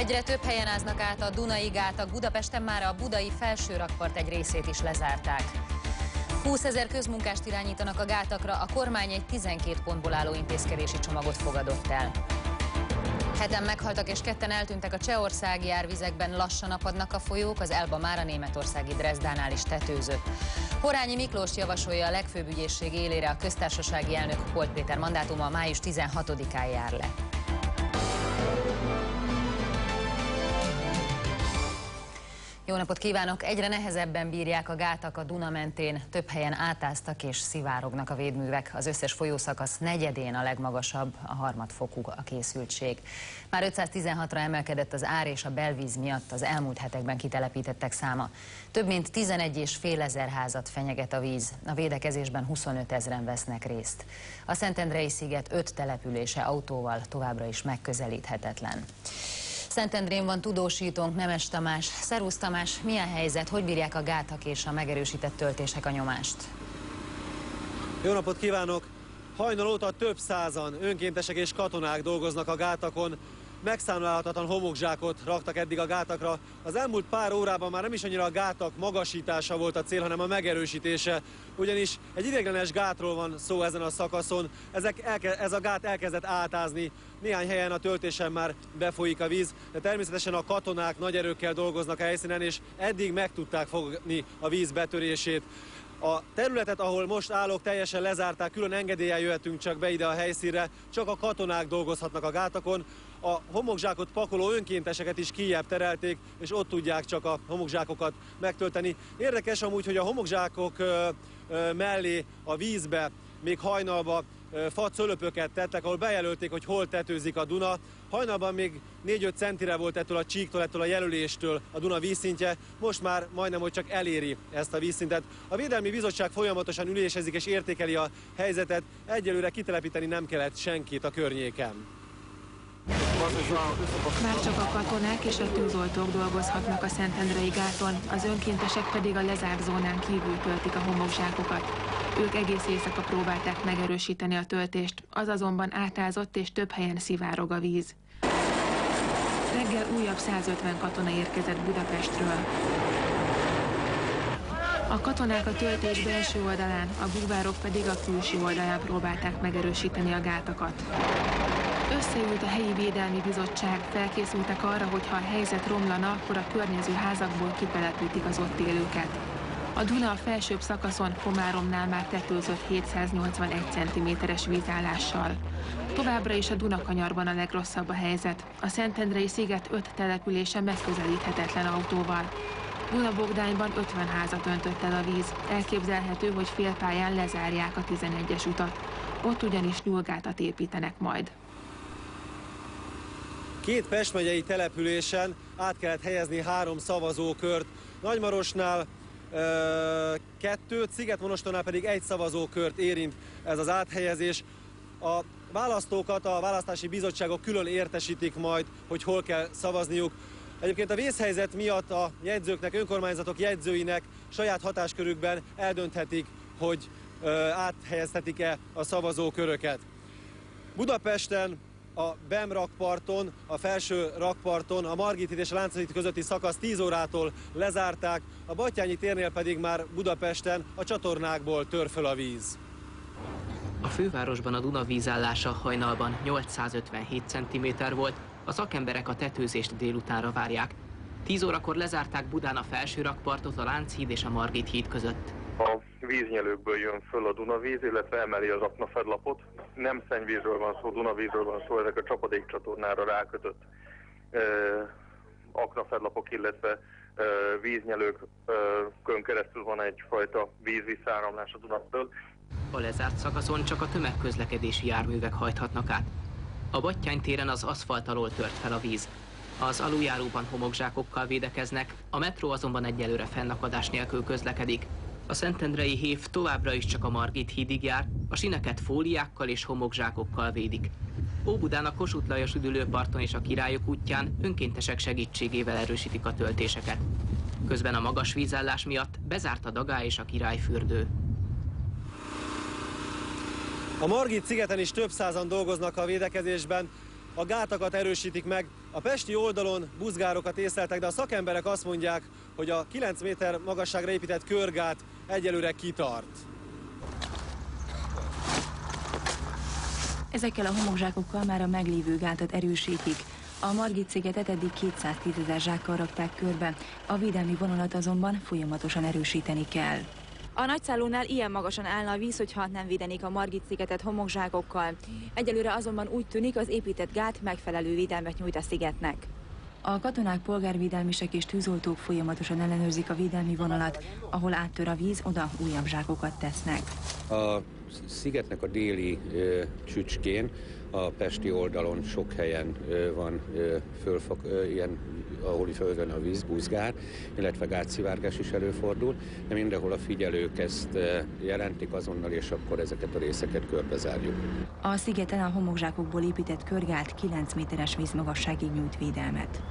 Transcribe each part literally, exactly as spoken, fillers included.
Egyre több helyen áznak át a Dunai gátak, Budapesten már a budai felsőrakpart egy részét is lezárták. húszezer közmunkást irányítanak a gátakra, a kormány egy tizenkét pontból álló intézkedési csomagot fogadott el. Heten meghaltak és ketten eltűntek a csehországi árvizekben, lassan apadnak a folyók, az Elba már a németországi Dresdánál is tetőzött. Horányi Miklós javasolja a legfőbb ügyészség élére a köztársasági elnök Holt Péter mandátuma május tizenhatodikán jár le. Jó napot kívánok! Egyre nehezebben bírják a gátak a Duna mentén, több helyen átáztak és szivárognak a védművek. Az összes folyószakasz negyedén a legmagasabb, a harmadfokú a készültség. Már ötszáztizenhatra emelkedett az ár és a belvíz miatt az elmúlt hetekben kitelepítettek száma. Több mint tizenegy és fél ezer házat fenyeget a víz. A védekezésben huszonöt ezren vesznek részt. A Szentendrei sziget öt települése autóval továbbra is megközelíthetetlen. Szentendrén van tudósítónk, Nemes Tamás. Szervusz Tamás, milyen helyzet, hogy bírják a gátak és a megerősített töltések a nyomást? Jó napot kívánok! Hajnal óta több százan önkéntesek és katonák dolgoznak a gátakon. Megszámlálhatatlan homokzsákot raktak eddig a gátakra. Az elmúlt pár órában már nem is annyira a gátak magasítása volt a cél, hanem a megerősítése. Ugyanis egy ideiglenes gátról van szó ezen a szakaszon. Ezek elke, ez a gát elkezdett átázni. Néhány helyen a töltésen már befolyik a víz, de természetesen a katonák nagy erőkkel dolgoznak a helyszínen, és eddig meg tudták fogni a víz betörését. A területet, ahol most állok, teljesen lezárták, külön engedéllyel jöhetünk csak be ide a helyszínre, csak a katonák dolgozhatnak a gátakon. A homokzsákot pakoló önkénteseket is kijjebb terelték, és ott tudják csak a homokzsákokat megtölteni. Érdekes amúgy, hogy a homokzsákok ö, ö, mellé a vízbe még hajnalban facölöpöket tettek, ahol bejelölték, hogy hol tetőzik a Duna. Hajnalban még négy-öt centire volt ettől a csíktól, ettől a jelöléstől a Duna vízszintje, most már majdnem, hogy csak eléri ezt a vízszintet. A Védelmi Bizottság folyamatosan ülésezik és értékeli a helyzetet, egyelőre kitelepíteni nem kellett senkit a környéken. Már csak a katonák és a tűzoltók dolgozhatnak a Szentendrei gáton, az önkéntesek pedig a lezárt zónán kívül töltik a homokzsákokat. Ők egész éjszaka próbálták megerősíteni a töltést, az azonban átázott és több helyen szivárog a víz. Reggel újabb százötven katona érkezett Budapestről. A katonák a töltés belső oldalán, a búvárok pedig a külső oldalán próbálták megerősíteni a gátakat. Összeült a helyi védelmi bizottság, felkészültek arra, hogy ha a helyzet romlana, akkor a környező házakból kitelepítik az ott élőket. A Duna a felsőbb szakaszon Komáromnál már tetőzött hétszáznyolcvanegy centiméteres vízállással. Továbbra is a Dunakanyarban a legrosszabb a helyzet. A Szentendrei sziget öt települése megközelíthetetlen autóval. Dunabogdányban ötven házat öntött el a víz. Elképzelhető, hogy félpályán lezárják a tizenegyes utat. Ott ugyanis nyúlgátat építenek majd. Két Pest megyei településen át kellett helyezni három szavazókört. Nagymarosnál ö, kettőt, Szigetmonostornál pedig egy szavazókört érint ez az áthelyezés. A választókat a választási bizottságok külön értesítik majd, hogy hol kell szavazniuk. Egyébként a vészhelyzet miatt a jegyzőknek, önkormányzatok jegyzőinek saját hatáskörükben eldönthetik, hogy ö, áthelyezhetik-e a szavazóköröket. Budapesten a Bem rakparton, a felső rakparton, a Margit híd és a Lánchíd híd közötti szakasz tíz órától lezárták, a Batthyány térnél pedig már Budapesten a csatornákból tör föl a víz. A fővárosban a Duna vízállása hajnalban nyolcszázötvenhét centiméter volt, a szakemberek a tetőzést délutánra várják. tíz órakor lezárták Budán a felső rakpartot a Lánchíd és a Margit híd között. A víznyelőkből jön föl a Dunavíz, illetve emeli az aknafedlapot. Nem szennyvízről van szó, Dunavízről van szó, ezek a csapadékcsatornára rákötött e, aknafedlapok, illetve e, víznyelőkön keresztül van egyfajta vízvisszáramlás a Dunától. A lezárt szakaszon csak a tömegközlekedési járművek hajthatnak át. A Batthyány téren az aszfalt alól tört fel a víz. Az aluljáróban homokzsákokkal védekeznek, a metró azonban egyelőre fennakadás nélkül közlekedik. A szentendrei hév továbbra is csak a Margit hídig jár, a sineket fóliákkal és homokzsákokkal védik. Óbudán a Kossuth Lajos üdülőparton és a Királyok útján önkéntesek segítségével erősítik a töltéseket. Közben a magas vízállás miatt bezárt a Dagály és a Királyfürdő. A Margit szigeten is több százan dolgoznak a védekezésben. a gátakat erősítik meg. A pesti oldalon buzgárokat észleltek, de a szakemberek azt mondják, hogy a kilenc méter magasságra épített körgát egyelőre kitart. Ezekkel a homokzsákokkal már a meglévő gátat erősítik. A Margit-szigetet eddig kétszáztízezer zsákkal rakták körbe, a védelmi vonalat azonban folyamatosan erősíteni kell. A nagyszállónál ilyen magasan állna a víz, hogyha nem védenék a Margit-szigetet homokzsákokkal. Egyelőre azonban úgy tűnik, az épített gát megfelelő védelmet nyújt a szigetnek. A katonák, polgárvédelmisek és tűzoltók folyamatosan ellenőrzik a védelmi vonalat, ahol áttör a víz, oda újabb zsákokat tesznek. A szigetnek a déli ö, csücskén, a pesti oldalon sok helyen ö, van ö, fölfog, ö, ilyen, ahol földön a vízbuzgár, illetve gátszivárgás is előfordul, de mindenhol a figyelők ezt ö, jelentik azonnal, és akkor ezeket a részeket körbezárjuk. A szigeten a homokzsákokból épített körgát kilenc méteres vízmagasságig nyújt védelmet.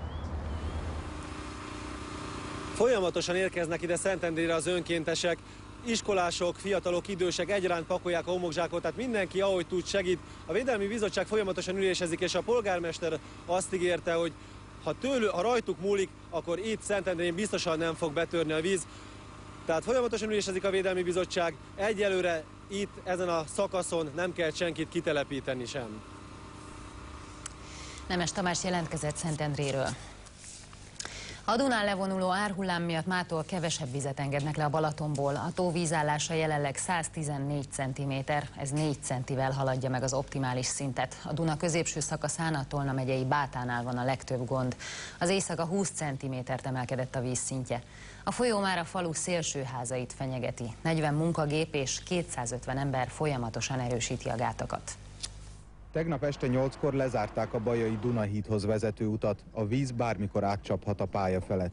Folyamatosan érkeznek ide Szentendrére az önkéntesek, iskolások, fiatalok, idősek egyaránt pakolják a homokzsákot, tehát mindenki, ahogy tud, segít. A Védelmi Bizottság folyamatosan ülésezik, és a polgármester azt ígérte, hogy ha, tőlük, ha rajtuk múlik, akkor itt Szentendrén biztosan nem fog betörni a víz. Tehát folyamatosan ülésezik a Védelmi Bizottság, egyelőre itt, ezen a szakaszon nem kell senkit kitelepíteni sem. Nemes Tamás jelentkezett Szentendréről. A Dunán levonuló árhullám miatt mától kevesebb vizet engednek le a Balatonból. A tó vízállása jelenleg száztizennégy centiméter, ez négy centivel haladja meg az optimális szintet. A Duna középső szakaszán, a Tolna megyei Bátánál van a legtöbb gond. Az éjszaka húsz centimétert emelkedett a vízszintje. A folyó már a falu szélső házait fenyegeti. negyven munkagép és kétszázötven ember folyamatosan erősíti a gátakat. Tegnap este nyolckor lezárták a Bajai Dunahídhoz vezető utat. A víz bármikor átcsaphat a pálya felett.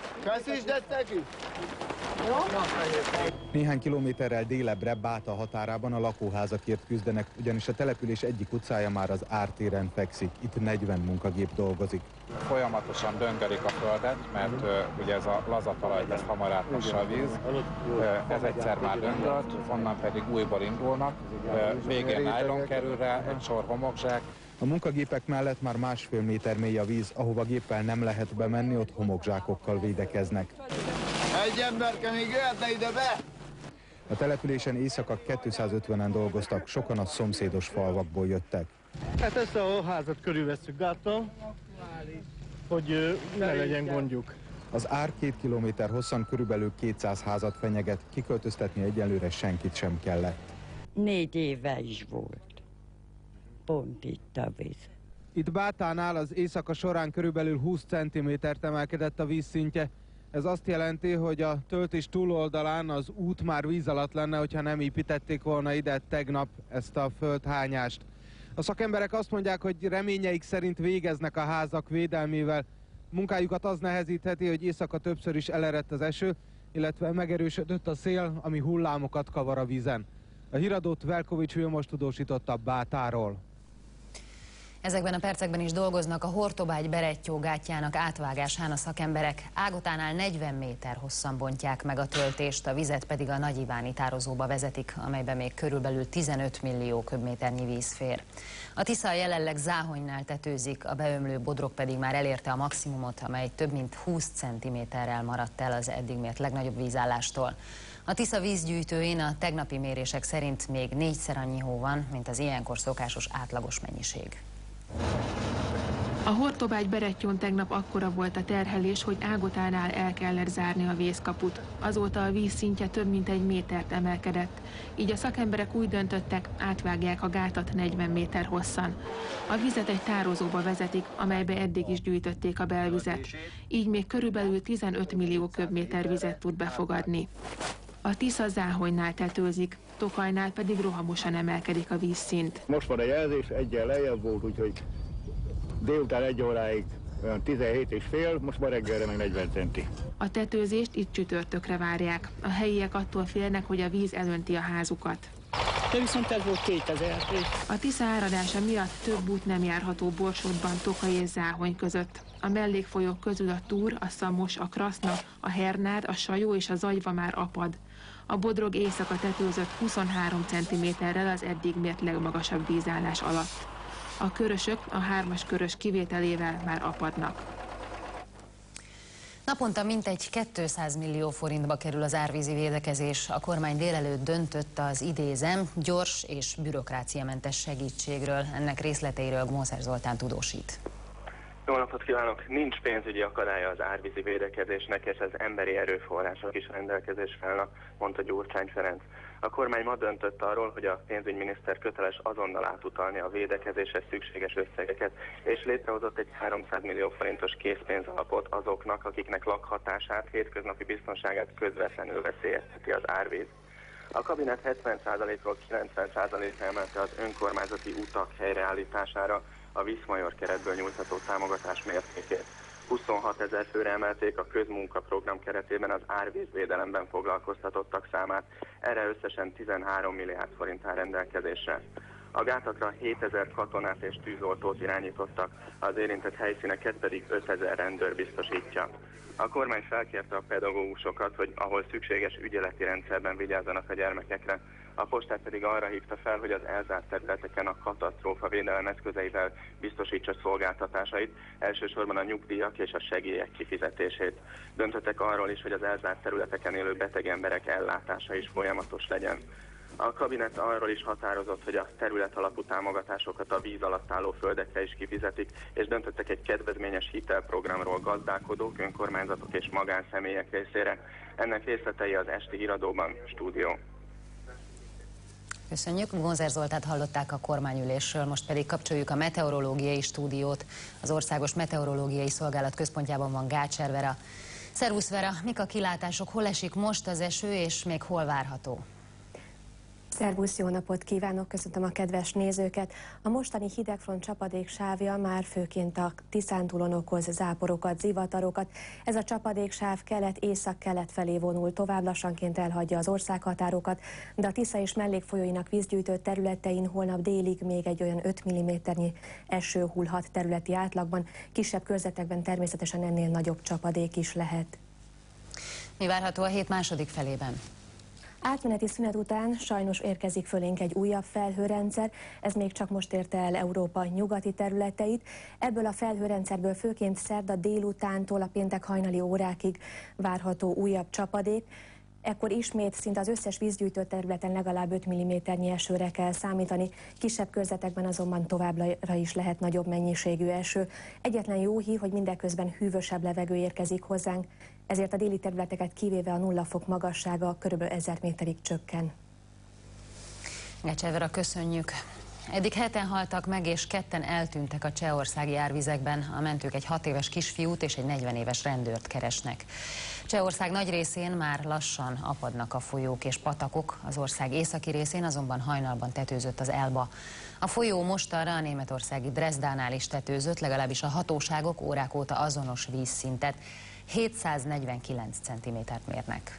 Néhány kilométerrel délebbre Báta határában a lakóházakért küzdenek, ugyanis a település egyik utcája már az ártéren fekszik. Itt negyven munkagép dolgozik. Folyamatosan döngerik a földet, mert uh, ugye ez a lazatalaj, ez hamar átmossa a víz. Uh, ez egyszer már döngött, onnan pedig újból indulnak. Uh, végén nájlon kerül rá, egy sor homokzsák. A munkagépek mellett már másfél méter mély a víz, ahova géppel nem lehet bemenni, ott homokzsákokkal védekeznek. Egy emberke még jöhetne ide be! A településen éjszaka kétszázötvenen dolgoztak, sokan a szomszédos falvakból jöttek. Hát ezt a házat körülvesszük gáttal, hogy ne legyen gondjuk. Az ár két kilométer hosszan körülbelül kétszáz házat fenyeget, kiköltöztetni egyelőre senkit sem kellett. Négy éve is volt. Pont itt a víz. Itt Bátánál az éjszaka során körülbelül húsz centimétert emelkedett a vízszintje. Ez azt jelenti, hogy a töltés túloldalán az út már víz alatt lenne, hogyha nem építették volna ide tegnap ezt a földhányást. A szakemberek azt mondják, hogy reményeik szerint végeznek a házak védelmével. Munkájukat az nehezítheti, hogy éjszaka többször is elerett az eső, illetve megerősödött a szél, ami hullámokat kavar a vízen. A híradót Velkovics Vilmos tudósította Bátáról. Ezekben a percekben is dolgoznak a Hortobágy-Berettyó gátjának átvágásán a szakemberek. Ágotánál negyven méter hosszan bontják meg a töltést, a vizet pedig a Nagyiváni tározóba vezetik, amelyben még körülbelül tizenöt millió köbméternyi víz fér. A Tisza jelenleg Záhonynál tetőzik, a beömlő bodrog pedig már elérte a maximumot, amely több mint húsz centiméterrel maradt el az eddig mért legnagyobb vízállástól. A Tisza vízgyűjtőin a tegnapi mérések szerint még négyszer annyi hó van, mint az ilyenkor szokásos átlagos mennyiség. A Hortobágy-Berettyón tegnap akkora volt a terhelés, hogy Ágotánál el kellett zárni a vészkaput. Azóta a víz szintje több mint egy métert emelkedett. Így a szakemberek úgy döntöttek, átvágják a gátat negyven méter hosszan. A vizet egy tározóba vezetik, amelybe eddig is gyűjtötték a belvizet. Így még körülbelül tizenöt millió köbméter vizet tud befogadni. A Tisza Záhonynál tetőzik, Tokajnál pedig rohamosan emelkedik a vízszint. Most van a jelzés, egyen lejjebb volt, úgyhogy délután egy óráig olyan tizenhét és fél, most ma reggelre meg negyven centi. A tetőzést itt csütörtökre várják. A helyiek attól félnek, hogy a víz elönti a házukat. De viszont ez volt kétezer. A Tisza áradása miatt több út nem járható Borsodban, Tokaj és Záhony között. A mellékfolyók közül a Túr, a Szamos, a Kraszna, a Hernád, a Sajó és a Zagyva már apad. A Bodrog éjszaka tetőzött huszonhárom centiméterrel az eddig mért legmagasabb vízállás alatt. A körösök a hármas körös kivételével már apadnak. Naponta mintegy kétszáz millió forintba kerül az árvízi védekezés. A kormány délelőtt döntött az, idézem, gyors és bürokráciamentes segítségről. Ennek részleteiről Gnózer Zoltán tudósít. Jó napot kívánok! Nincs pénzügyi akadálya az árvízi védekezésnek, és az emberi erőforrások is rendelkezésre állnak, mondta Gyurcsány Ferenc. A kormány ma döntött arról, hogy a pénzügyminiszter köteles azonnal átutalni a védekezéshez szükséges összegeket, és létrehozott egy háromszáz millió forintos készpénzalapot azoknak, akiknek lakhatását, hétköznapi biztonságát közvetlenül veszélyezteti az árvíz. A kabinet hetven százalékról kilencven százalékra emelte az önkormányzati utak helyreállítására a Viszmajor keretből nyújtható támogatás mértékét. huszonhat ezer főre emelték a közmunkaprogram keretében az árvízvédelemben foglalkoztatottak számát, erre összesen tizenhárom milliárd forint áll rendelkezésre. A gátakra hétezer katonát és tűzoltót irányítottak, az érintett helyszíneket pedig ötezer rendőr biztosítja. A kormány felkérte a pedagógusokat, hogy ahol szükséges ügyeleti rendszerben vigyázzanak a gyermekekre, a postát pedig arra hívta fel, hogy az elzárt területeken a katasztrófa védelem eszközeivel biztosítsa szolgáltatásait, elsősorban a nyugdíjak és a segélyek kifizetését. Döntöttek arról is, hogy az elzárt területeken élő beteg emberek ellátása is folyamatos legyen. A kabinet arról is határozott, hogy a terület alapú támogatásokat a víz alatt álló földekre is kifizetik, és döntöttek egy kedvezményes hitelprogramról gazdálkodók, önkormányzatok és magánszemélyek részére. Ennek részletei az esti híradóban. Stúdió. Köszönjük. Gnózer Zoltát hallották a kormányülésről, most pedig kapcsoljuk a meteorológiai stúdiót. Az Országos Meteorológiai Szolgálat központjában van Gácser Vera. Szervusz Vera, mik a kilátások, hol esik most az eső, és még hol várható? Szervusz, jó napot kívánok, köszöntöm a kedves nézőket. A mostani hidegfront csapadék sávja már főként a Tiszántúlon okoz záporokat, zivatarokat. Ez a csapadéksáv kelet-észak-kelet felé vonul, tovább lassanként elhagyja az országhatárokat, de a Tisza és mellékfolyóinak vízgyűjtő területein holnap délig még egy olyan öt milliméternyi eső hullhat területi átlagban. Kisebb körzetekben természetesen ennél nagyobb csapadék is lehet. Mi várható a hét második felében? Átmeneti szünet után sajnos érkezik fölénk egy újabb felhőrendszer, ez még csak most érte el Európa nyugati területeit. Ebből a felhőrendszerből főként szerda délutántól a péntek hajnali órákig várható újabb csapadék. Ekkor ismét szinte az összes vízgyűjtő területen legalább öt milliméternyi esőre kell számítani, kisebb körzetekben azonban továbbra is lehet nagyobb mennyiségű eső. Egyetlen jó hír, hogy mindeközben hűvösebb levegő érkezik hozzánk, ezért a déli területeket kivéve a nulla fok magassága körülbelül ezer méterig csökken. Gácser Vera, köszönjük. Eddig heten haltak meg, és ketten eltűntek a csehországi árvizekben. A mentők egy hat éves kisfiút és egy negyven éves rendőrt keresnek. Csehország nagy részén már lassan apadnak a folyók és patakok, az ország északi részén azonban hajnalban tetőzött az Elba. A folyó mostanra a németországi Dresdánál is tetőzött, legalábbis a hatóságok órák óta azonos vízszintet, hétszáznegyvenkilenc centimétert mérnek.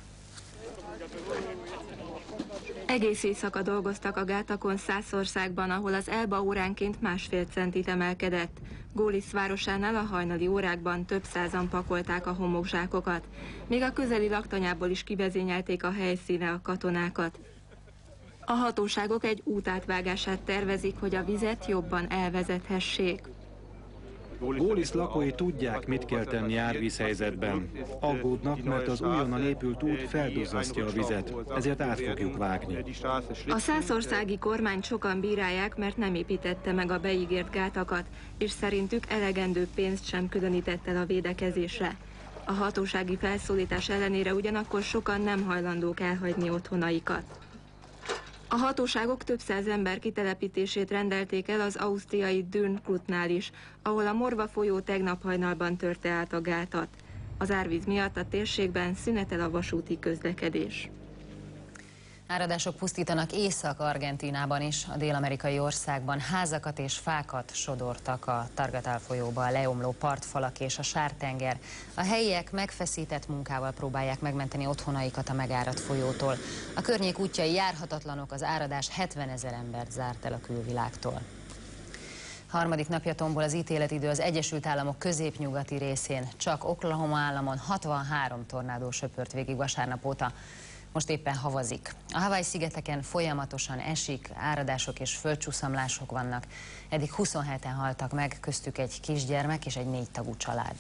Egész éjszaka dolgoztak a gátakon Szászországban, ahol az Elba óránként másfél centit emelkedett. Gólisz városánál a hajnali órákban több százan pakolták a homokzsákokat. Még a közeli laktanyából is kivezényelték a helyszíne a katonákat. A hatóságok egy út átvágását tervezik, hogy a vizet jobban elvezethessék. Gólisz lakói tudják, mit kell tenni árvízhelyzetben. Aggódnak, mert az újonnan épült út felduzzasztja a vizet, ezért át fogjuk vágni. A szászországi kormányt sokan bírálják, mert nem építette meg a beígért gátakat, és szerintük elegendő pénzt sem különített el a védekezésre. A hatósági felszólítás ellenére ugyanakkor sokan nem hajlandók elhagyni otthonaikat. A hatóságok több száz ember kitelepítését rendelték el az ausztriai Dürnkrutnál is, ahol a Morva folyó tegnap hajnalban törte át a gátat. Az árvíz miatt a térségben szünetel a vasúti közlekedés. Áradások pusztítanak Észak-Argentínában is, a dél-amerikai országban házakat és fákat sodortak a Targatal folyóba, a leomló partfalak és a sártenger. A helyiek megfeszített munkával próbálják megmenteni otthonaikat a megáradt folyótól. A környék útjai járhatatlanok, az áradás hetvenezer embert zárt el a külvilágtól. Harmadik napja tombol az ítéletidő az Egyesült Államok középnyugati részén. Csak Oklahoma államon hatvanhárom tornádó söpört végig vasárnap óta. Most éppen havazik. A Hawaii-szigeteken folyamatosan esik, áradások és földcsúszamlások vannak. Eddig huszonheten haltak meg, köztük egy kisgyermek és egy négy tagú család.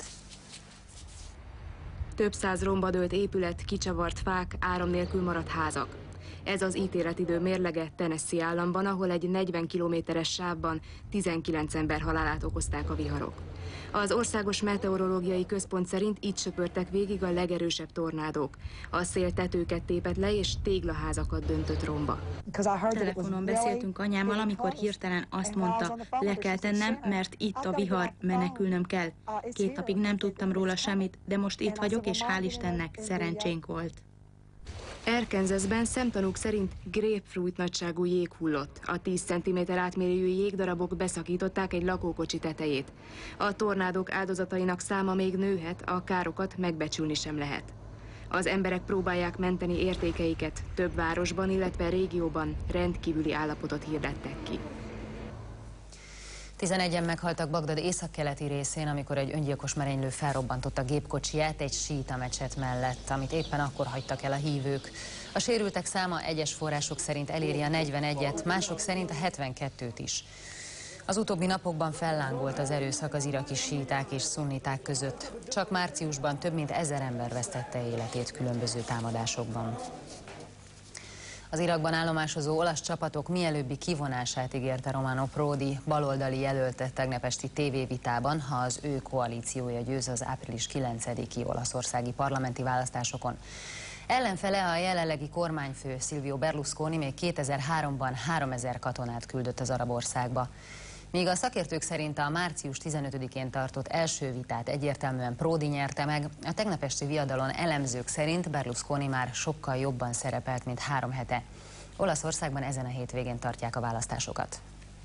Több száz romba dőlt épület, kicsavart fák, áram nélkül maradt házak. Ez az ítéletidő mérlege Tennessee államban, ahol egy negyven kilométeres sávban tizenkilenc ember halálát okozták a viharok. Az Országos Meteorológiai Központ szerint itt söpörtek végig a legerősebb tornádók. A szél tetőket tépett le és téglaházakat döntött romba. Telefonon beszéltünk anyámmal, amikor hirtelen azt mondta, le kell tennem, mert itt a vihar, menekülnöm kell. Két napig nem tudtam róla semmit, de most itt vagyok, és hál' Istennek szerencsénk volt. Arkansasben szemtanúk szerint grapefruit nagyságú jég hullott. A tíz centiméter átmérőjű jégdarabok beszakították egy lakókocsi tetejét. A tornádok áldozatainak száma még nőhet, a károkat megbecsülni sem lehet. Az emberek próbálják menteni értékeiket, több városban, illetve régióban rendkívüli állapotot hirdettek ki. tizenegyen meghaltak Bagdad északkeleti részén, amikor egy öngyilkos merénylő felrobbantotta gépkocsiját egy síita mecset mellett, amit éppen akkor hagytak el a hívők. A sérültek száma egyes források szerint eléri a negyvenegyet, mások szerint a hetvenkettőt is. Az utóbbi napokban fellángolt az erőszak az iraki síiták és szunniták között. Csak márciusban több mint ezer ember vesztette életét különböző támadásokban. Az Irakban állomásozó olasz csapatok mielőbbi kivonását ígérte Romano Prodi, baloldali jelölte tegnap esti tévévitában, ha az ő koalíciója győz az április kilencediki olaszországi parlamenti választásokon. Ellenfele a jelenlegi kormányfő Silvio Berlusconi még kétezer-háromban háromezer katonát küldött az arab országba. Míg a szakértők szerint a március tizenötödikén tartott első vitát egyértelműen Prodi nyerte meg, a tegnap esti viadalon elemzők szerint Berlusconi már sokkal jobban szerepelt, mint három hete. Olaszországban ezen a hétvégén tartják a választásokat.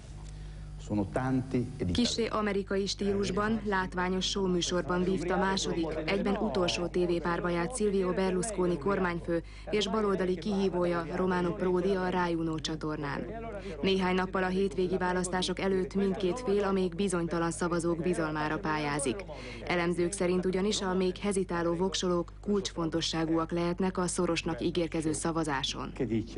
Kissé amerikai stílusban, látványos showműsorban vívta második, egyben utolsó tévépárbaját Silvio Berlusconi kormányfő és baloldali kihívója Romano Prodi a Rai Uno csatornán. Néhány nappal a hétvégi választások előtt mindkét fél a még bizonytalan szavazók bizalmára pályázik. Elemzők szerint ugyanis a még hezitáló voksolók kulcsfontosságúak lehetnek a szorosnak ígérkező szavazáson.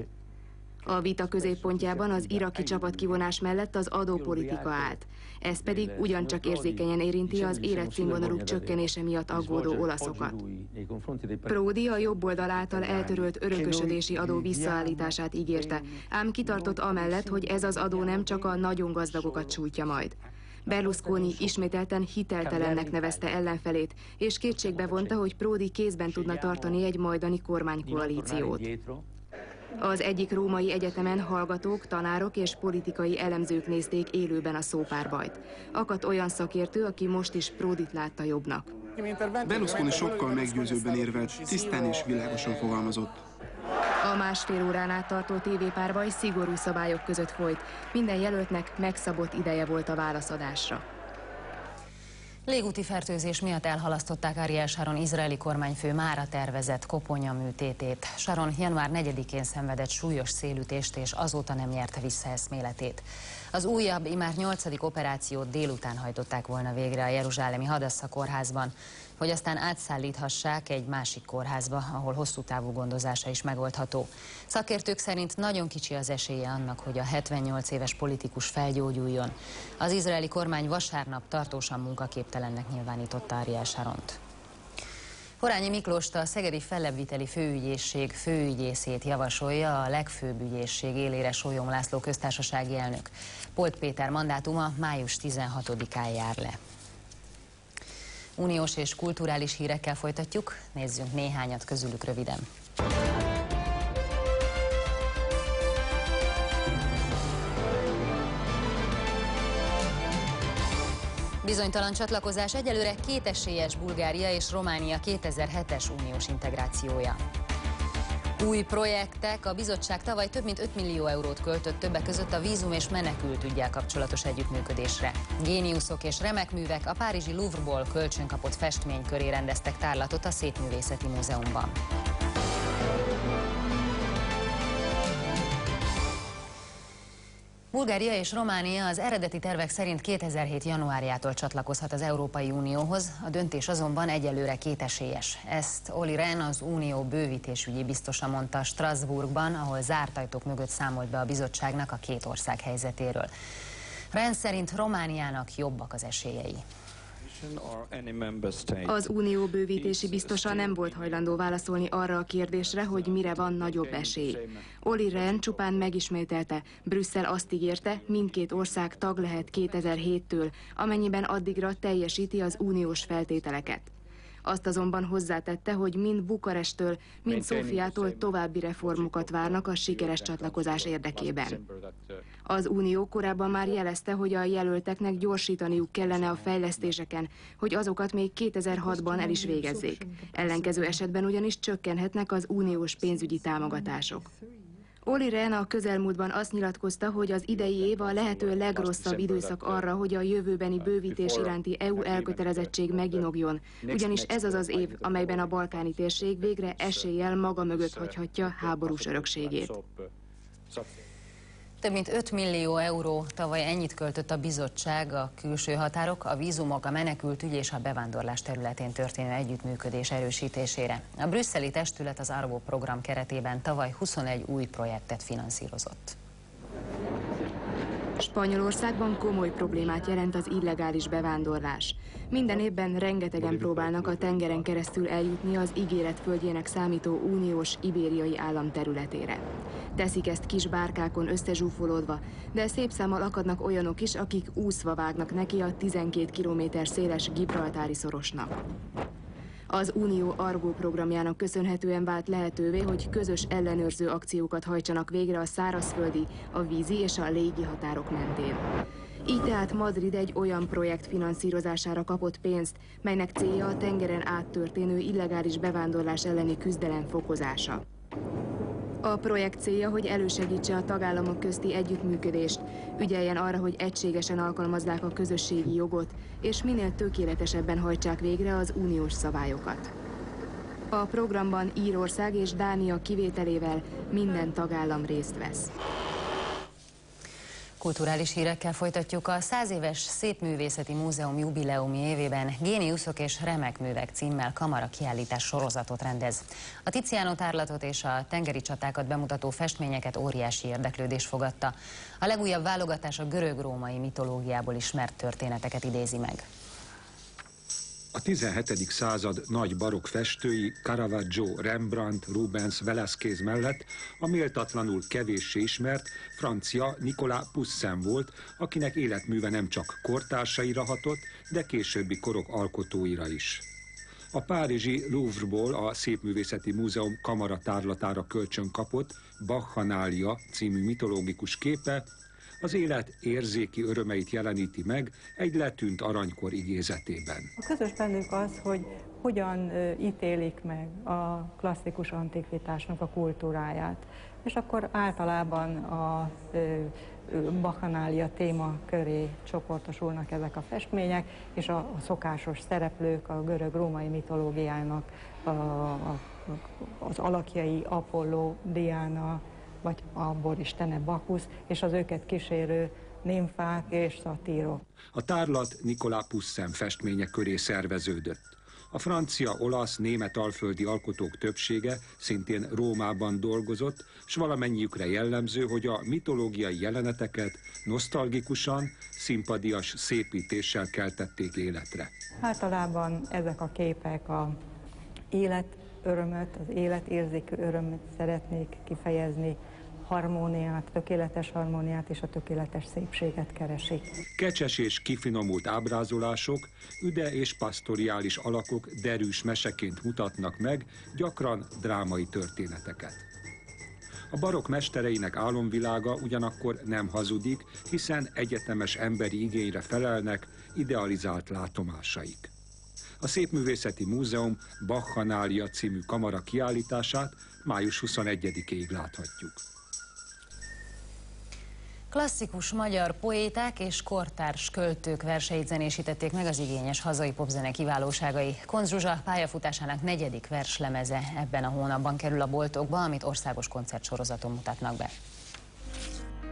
A vita középpontjában az iraki csapatkivonás mellett az adópolitika állt. Ez pedig ugyancsak érzékenyen érinti az életszínvonaluk csökkenése miatt aggódó olaszokat. Prodi a jobb oldal által eltörölt örökösödési adó visszaállítását ígérte, ám kitartott amellett, hogy ez az adó nem csak a nagyon gazdagokat sújtja majd. Berlusconi ismételten hiteltelennek nevezte ellenfelét, és kétségbe vonta, hogy Prodi kézben tudna tartani egy majdani kormánykoalíciót. Az egyik római egyetemen hallgatók, tanárok és politikai elemzők nézték élőben a szópárbajt. Akadt olyan szakértő, aki most is Prodit látta jobbnak. Berlusconi sokkal meggyőzőbben érvelt, tisztán és világosan fogalmazott. A másfél órán át tartó tévépárbaj szigorú szabályok között folyt. Minden jelöltnek megszabott ideje volt a válaszadásra. Légúti fertőzés miatt elhalasztották Ariel Sharon izraeli kormányfő mára tervezett koponya műtétét. Sharon január negyedikén szenvedett súlyos szélütést, és azóta nem nyerte vissza eszméletét. Az újabb, immár nyolcadik operációt délután hajtották volna végre a jeruzsálemi Hadassza kórházban, hogy aztán átszállíthassák egy másik kórházba, ahol hosszú távú gondozása is megoldható. Szakértők szerint nagyon kicsi az esélye annak, hogy a hetvennyolc éves politikus felgyógyuljon. Az izraeli kormány vasárnap tartósan munkaképtelennek nyilvánította Ariel Sharont. Horányi Miklóst a szegedi fellebbviteli főügyészség főügyészét javasolja a legfőbb ügyészség élére Sólyom László köztársasági elnök. Polt Péter mandátuma május tizenhatodikán jár le. Uniós és kulturális hírekkel folytatjuk, nézzünk néhányat közülük röviden. Bizonytalan csatlakozás, egyelőre kétesélyes Bulgária és Románia kétezer-hetes uniós integrációja. Új projektek, a bizottság tavaly több mint öt millió eurót költött többek között a vízum és menekültüggyel kapcsolatos együttműködésre. Géniuszok és remek művek a párizsi Louvre-ból kölcsön kapott festmény köré rendeztek tárlatot a Szépművészeti Múzeumban. Bulgária és Románia az eredeti tervek szerint kétezer-hét januárjától csatlakozhat az Európai Unióhoz, a döntés azonban egyelőre kétesélyes. Ezt Olli Rehn, az Unió bővítésügyi biztosa mondta Strasbourgban, ahol zárt ajtók mögött számolt be a bizottságnak a két ország helyzetéről. Rehn szerint Romániának jobbak az esélyei. Az unió bővítési biztosa nem volt hajlandó válaszolni arra a kérdésre, hogy mire van nagyobb esély. Olli Rehn csupán megismételte, Brüsszel azt ígérte, mindkét ország tag lehet kétezer-héttől, amennyiben addigra teljesíti az uniós feltételeket. Azt azonban hozzátette, hogy mind Bukarestől, mind Szófiától további reformokat várnak a sikeres csatlakozás érdekében. Az Unió korábban már jelezte, hogy a jelölteknek gyorsítaniuk kellene a fejlesztéseken, hogy azokat még kétezer-hatban el is végezzék. Ellenkező esetben ugyanis csökkenhetnek az uniós pénzügyi támogatások. Olli Rehn a közelmúltban azt nyilatkozta, hogy az idei év a lehető legrosszabb időszak arra, hogy a jövőbeni bővítés iránti é u elkötelezettség meginogjon, ugyanis ez az az év, amelyben a balkáni térség végre eséllyel maga mögött hagyhatja háborús örökségét. Több mint öt millió euró, tavaly ennyit költött a bizottság a külső határok, a vízumok, a menekültügy és a bevándorlás területén történő együttműködés erősítésére. A brüsszeli testület az Argo program keretében tavaly huszonegy új projektet finanszírozott. Spanyolországban komoly problémát jelent az illegális bevándorlás. Minden évben rengetegen próbálnak a tengeren keresztül eljutni az ígéret földjének számító uniós ibériai állam területére. Teszik ezt kis bárkákon összezsúfolódva, de szép számmal akadnak olyanok is, akik úszva vágnak neki a tizenkét kilométer széles gibraltári szorosnak. Az Unió Argo programjának köszönhetően vált lehetővé, hogy közös ellenőrző akciókat hajtsanak végre a szárazföldi, a vízi és a légi határok mentén. Így tehát Madrid egy olyan projekt finanszírozására kapott pénzt, melynek célja a tengeren áttörténő illegális bevándorlás elleni küzdelem fokozása. A projekt célja, hogy elősegítse a tagállamok közti együttműködést, ügyeljen arra, hogy egységesen alkalmazzák a közösségi jogot, és minél tökéletesebben hajtsák végre az uniós szabályokat. A programban Írország és Dánia kivételével minden tagállam részt vesz. Kulturális hírekkel folytatjuk. A száz éves Szépművészeti Múzeum jubileumi évében Géniuszok és remek művek címmel kamara kiállítás sorozatot rendez. A Tiziano tárlatot és a tengeri csatákat bemutató festményeket óriási érdeklődés fogadta. A legújabb válogatás a görög-római mitológiából ismert történeteket idézi meg. A tizenhetedik század nagy barokk festői Caravaggio, Rembrandt, Rubens, Velázquez mellett a méltatlanul kevéssé ismert francia Nicolas Poussin volt, akinek életműve nem csak kortársaira hatott, de későbbi korok alkotóira is. A párizsi Louvre-ból a Szépművészeti Múzeum kamara tárlatára kölcsön kapott Bacchanalia című mitológikus képe az élet érzéki örömeit jeleníti meg egy letűnt aranykor igézetében. A közös bennük az, hogy hogyan ítélik meg a klasszikus antikvitásnak a kultúráját. És akkor általában a Bacchanalia téma köré csoportosulnak ezek a festmények, és a, a szokásos szereplők a görög-római mitológiának a, a, az alakjai Apolló, Diana, vagy a boristene Bakusz, és az őket kísérő nimfák és szatírok. A tárlat Nicolas Poussin festménye köré szerveződött. A francia, olasz, német alföldi alkotók többsége szintén Rómában dolgozott, s valamennyiükre jellemző, hogy a mitológiai jeleneteket nosztalgikusan, szimpadias szépítéssel keltették életre. Általában ezek a képek a élet örömöt, az életérzékű örömöt szeretnék kifejezni, harmóniát, tökéletes harmóniát és a tökéletes szépséget keresik. Kecses és kifinomult ábrázolások, üde és pasztoriális alakok derűs meseként mutatnak meg gyakran drámai történeteket. A barokk mestereinek álomvilága ugyanakkor nem hazudik, hiszen egyetemes emberi igényre felelnek idealizált látomásaik. A Szépművészeti Múzeum Bacchanalia című kamara kiállítását május huszonegyedikéig láthatjuk. Klasszikus magyar poéták és kortárs költők verseit zenésítették meg az igényes hazai popzene kiválóságai. Koncz Zsuzsa pályafutásának negyedik verslemeze ebben a hónapban kerül a boltokba, amit országos koncertsorozaton mutatnak be.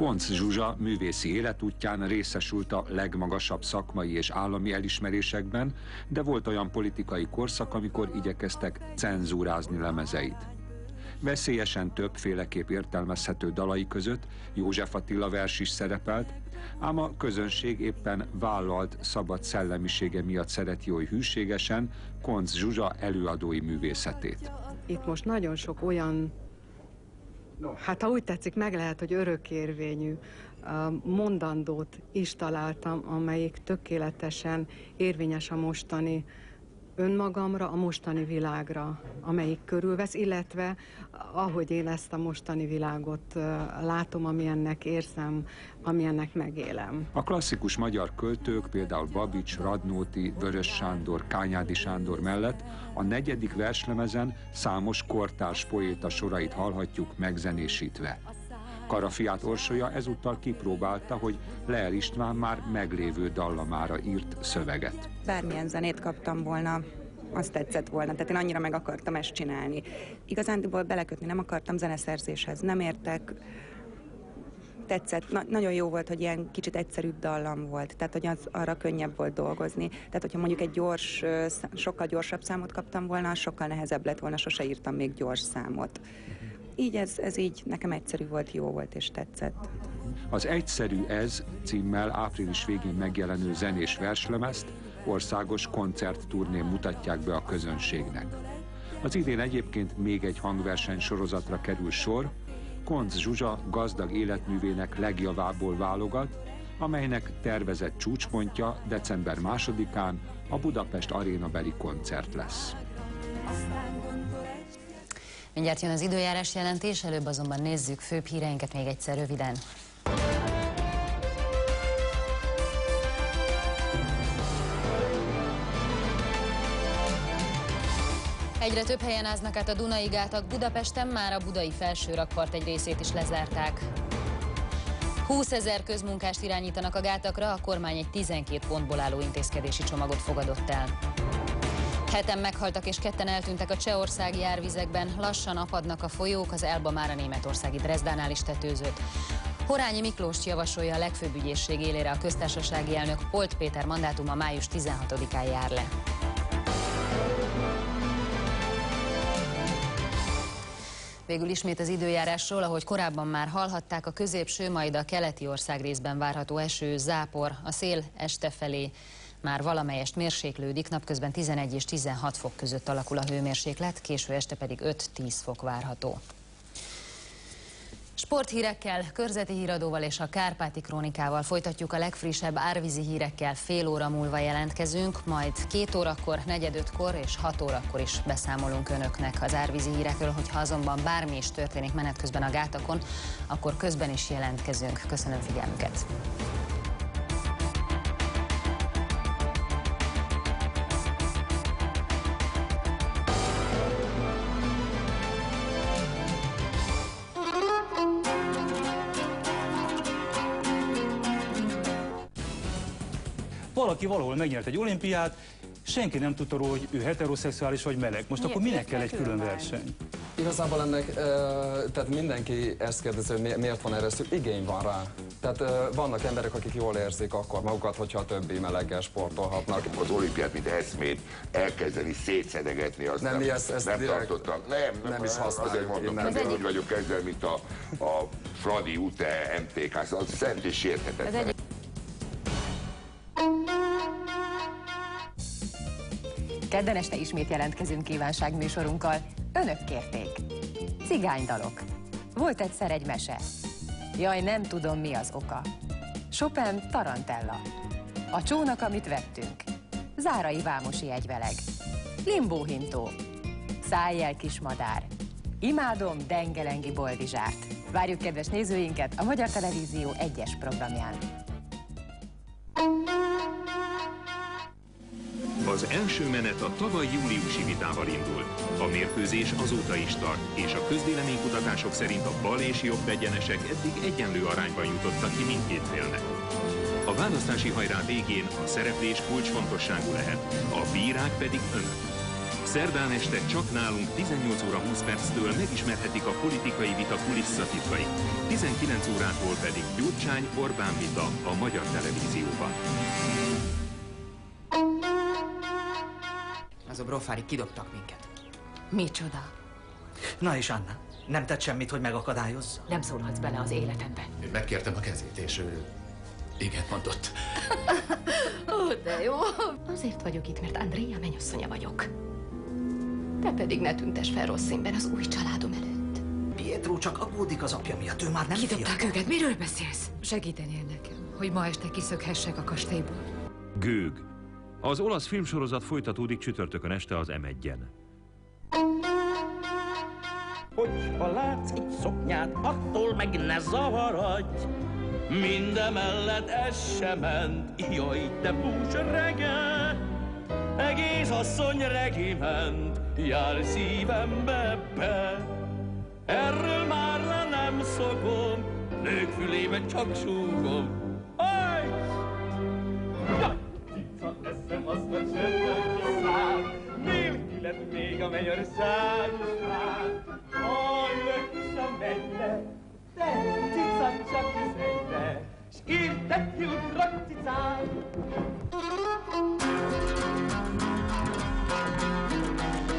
Koncz Zsuzsa művészi életútján részesült a legmagasabb szakmai és állami elismerésekben, de volt olyan politikai korszak, amikor igyekeztek cenzúrázni lemezeit. Veszélyesen többféleképp értelmezhető dalai között József Attila vers is szerepelt, ám a közönség éppen vállalt szabad szellemisége miatt szereti oly hűségesen Koncz Zsuzsa előadói művészetét. Itt most nagyon sok olyan, hát ha úgy tetszik, meg lehet, hogy örökérvényű mondandót is találtam, amelyik tökéletesen érvényes a mostani önmagamra, a mostani világra, amelyik körülvesz, illetve ahogy én ezt a mostani világot látom, amilyennek érzem, amilyennek megélem. A klasszikus magyar költők, például Babics, Radnóti, Vörös Sándor, Kányádi Sándor mellett a negyedik verslemezen számos kortárs poéta sorait hallhatjuk megzenésítve. Karafiát Orsolya ezúttal kipróbálta, hogy Lehel István már meglévő dallamára írt szöveget. Bármilyen zenét kaptam volna, azt tetszett volna, tehát én annyira meg akartam ezt csinálni. Igazándiból belekötni nem akartam, zeneszerzéshez nem értek. Tetszett, Na, nagyon jó volt, hogy ilyen kicsit egyszerűbb dallam volt, tehát hogy az, arra könnyebb volt dolgozni. Tehát hogyha mondjuk egy gyors, sokkal gyorsabb számot kaptam volna, sokkal nehezebb lett volna, sose írtam még gyors számot. Így ez, ez így nekem egyszerű volt, jó volt és tetszett. Az Egyszerű ez címmel április végén megjelenő zenés verslemezt országos koncertturnén mutatják be a közönségnek. Az idén egyébként még egy hangverseny sorozatra kerül sor, Koncz Zsuzsa gazdag életművének legjavából válogat, amelynek tervezett csúcspontja december másodikán a Budapest arénabeli koncert lesz. Mindjárt jön az időjárás jelentés, előbb azonban nézzük főbb híreinket még egyszer röviden. Egyre több helyen áznak át a Dunai gátak, Budapesten már a budai felsőrakpart egy részét is lezárták. húszezer közmunkást irányítanak a gátakra, a kormány egy tizenkét pontból álló intézkedési csomagot fogadott el. Heten meghaltak és ketten eltűntek a csehországi árvizekben, lassan apadnak a folyók, az Elba már a németországi Dresdánál is tetőzött. Horányi Miklóst javasolja a legfőbb ügyészség élére a köztársasági elnök, Polt Péter mandátuma május tizenhatodikán jár le. Végül ismét az időjárásról, ahogy korábban már hallhatták, a középső, majd a keleti ország részben várható eső, zápor, a szél este felé már valamelyest mérséklődik, napközben tizenegy és tizenhat fok között alakul a hőmérséklet, késő este pedig öt-tíz fok várható. Sporthírekkel, körzeti híradóval és a Kárpáti Krónikával folytatjuk a legfrissebb árvízi hírekkel, fél óra múlva jelentkezünk, majd két órakor, negyed ötkor és hat órakor is beszámolunk önöknek az árvízi hírekről, hogyha azonban bármi is történik menet közben a gátakon, akkor közben is jelentkezünk. Köszönöm figyelmüket! Valaki valahol megnyert egy olimpiát, senki nem tudta róla, hogy ő heteroszexuális vagy meleg. Most akkor minek kell egy külön verseny? Igazából ennek, tehát mindenki ezt kérdezi, hogy miért van erre szükség, igény van rá. Tehát vannak emberek, akik jól érzik akkor magukat, hogyha a többi meleggel sportolhatnak. Az olimpiát, mint eszmét elkezdeni szétszedegetni, azt nem, nem, ezt, ezt nem direkt, tartottam. Nem, nem, nem is használjuk. Azért mondom, nem, nem úgy vagyok ezzel, mint a, a Fradi Ute em té ká, az szent és sérthetetlen. Kedden este ismét jelentkezünk kívánságműsorunkkal. Önök kérték. Cigánydalok. Volt egyszer egy mese. Jaj, nem tudom, mi az oka. Chopin Tarantella. A csónak, amit vettünk. Zárai Vámosi egyveleg. Limbóhintó. Szájjel kismadár. Imádom Dengelengi Boldizsárt. Várjuk kedves nézőinket a Magyar Televízió egyes programján. Az első menet a tavaly júliusi vitával indult. A mérkőzés azóta is tart, és a közvéleménykutatások szerint a bal és jobb egyenesek eddig egyenlő arányban jutottak ki mindkét félnek. A választási hajrá végén a szereplés kulcsfontosságú lehet, a bírák pedig önök. Szerdán este csak nálunk tizennyolc óra húsz perctől megismerhetik a politikai vita kulisszatitkait, tizenkilenc órától pedig Gyurcsány-Orbán vita a Magyar Televízióban. Azok brofárik kidobtak minket. Micsoda? Na és Anna, nem tett semmit, hogy megakadályozza? Nem szólhatsz bele az életembe. Én megkértem a kezét, és ő igen mondott. Ó, de jó. Azért vagyok itt, mert Andrea mennyasszonya vagyok. Te pedig ne tüntess fel rossz színben az új családom előtt. Pietro csak aggódik az apja miatt, ő már nem fiatal. Kidobták őket, miről beszélsz? Segítenél nekem, hogy ma este kiszökhessek a kastélyból. Gőg. Az olasz filmsorozat folytatódik csütörtökön este az em egyen. Hogyha látsz egy szoknyát, attól meg ne zavarodj. Mindemellett ez sem ment, jaj, te búcs rege. Egész asszony regiment, jár szívembe be. Erről már le nem szokom, nők fülébe csak súgom. Aj! Jaj! Cica eszem azt a csöndön kiszáll, nélkül lett még a mennyország is rá. Hajlök is a mennybe, te cica csak üzenj be, s írtek ki ugrott cicát.